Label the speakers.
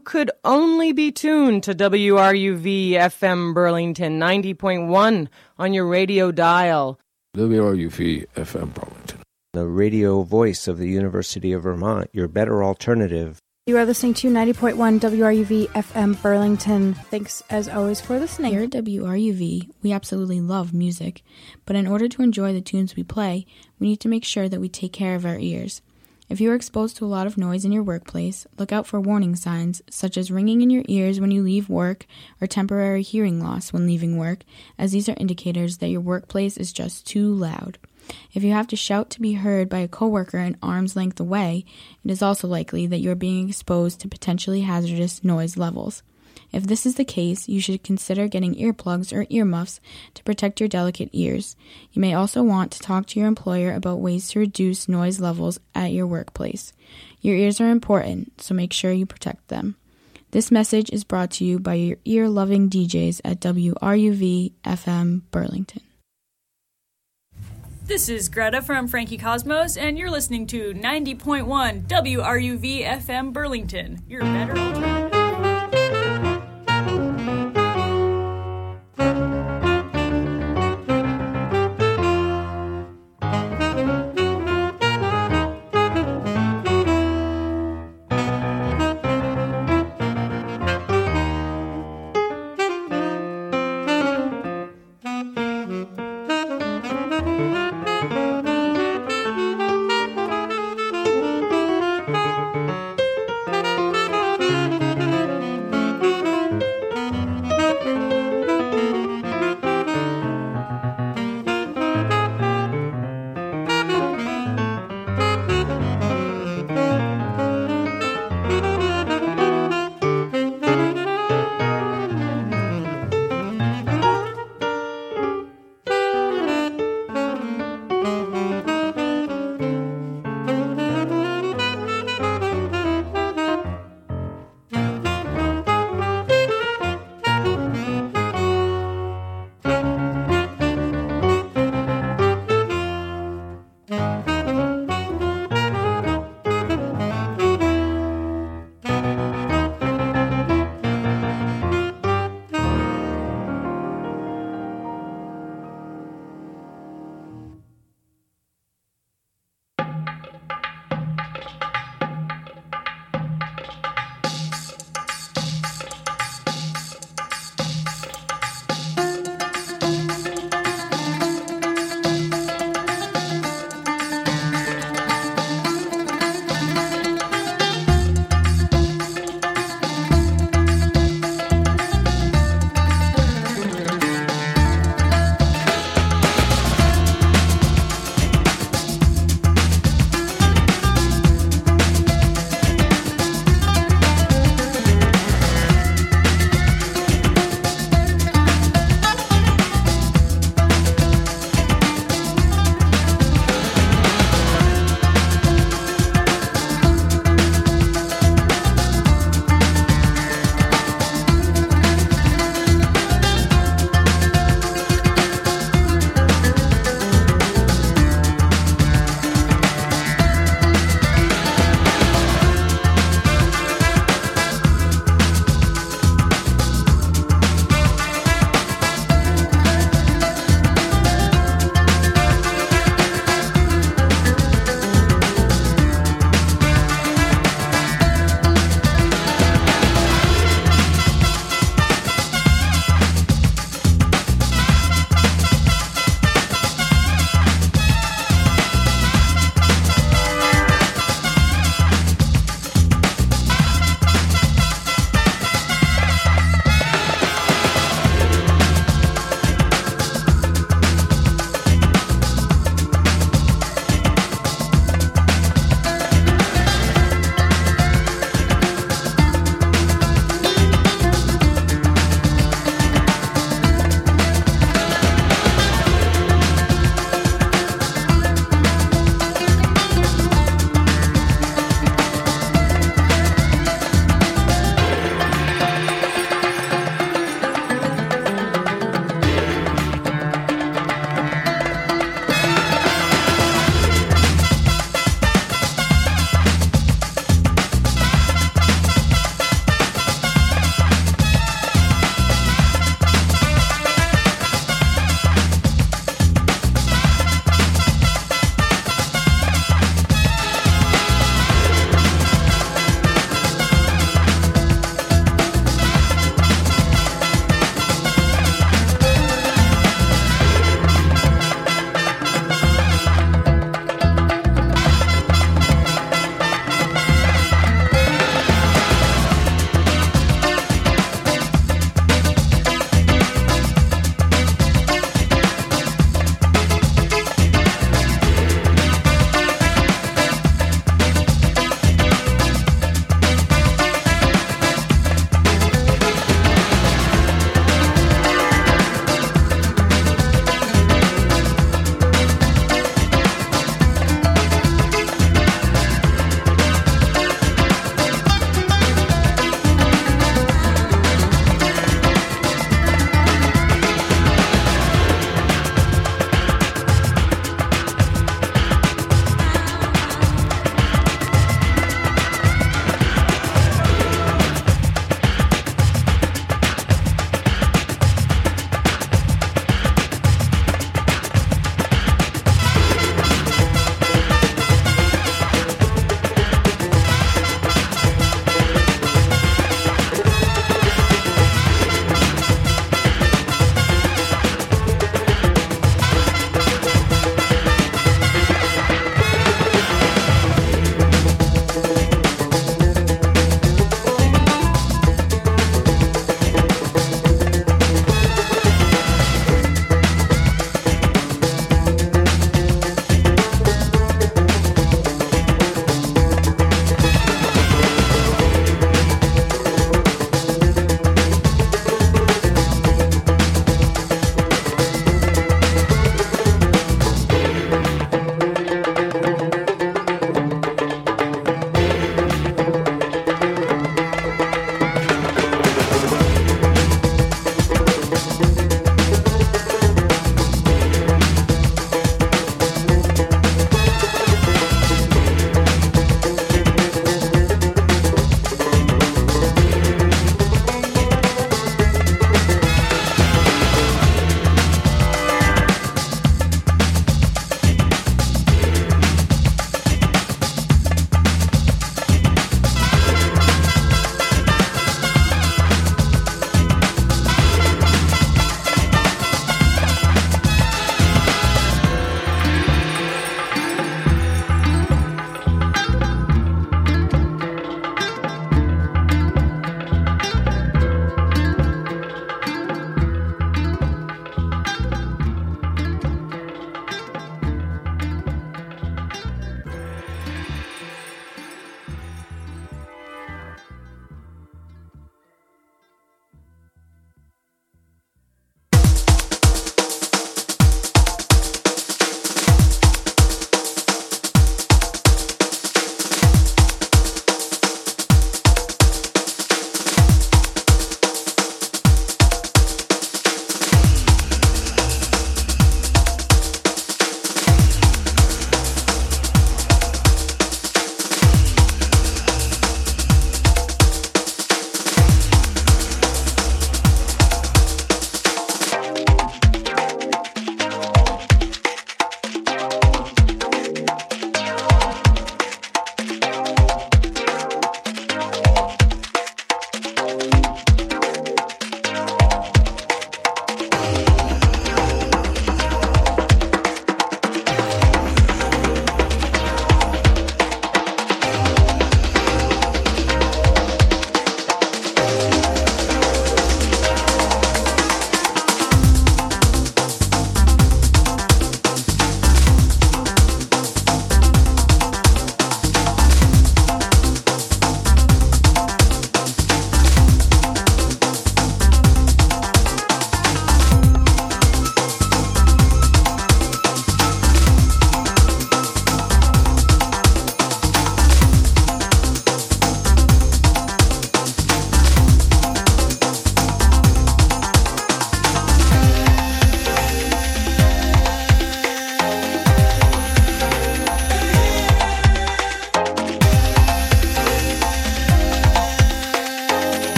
Speaker 1: could only be tuned to WRUV FM Burlington 90.1 on your radio dial.
Speaker 2: WRUV FM Burlington,
Speaker 3: the radio voice of the University of Vermont, your better alternative.
Speaker 4: You are listening to 90.1 WRUV FM Burlington. Thanks, as always, for listening.
Speaker 5: Here at WRUV, we absolutely love music, but in order to enjoy the tunes we play, we need to make sure that we take care of our ears. If you are exposed to a lot of noise in your workplace, look out for warning signs, such as ringing in your ears when you leave work or temporary hearing loss when leaving work, as these are indicators that your workplace is just too loud. If you have to shout to be heard by a coworker an arm's length away, it is also likely that you are being exposed to potentially hazardous noise levels. If this is the case, you should consider getting earplugs or earmuffs to protect your delicate ears. You may also want to talk to your employer about ways to reduce noise levels at your workplace. Your ears are important, so make sure you protect them. This message is brought to you by your ear-loving DJs at WRUV FM Burlington.
Speaker 6: This is Greta from Frankie Cosmos, and you're listening to 90.1 WRUV FM Burlington, your better alternative.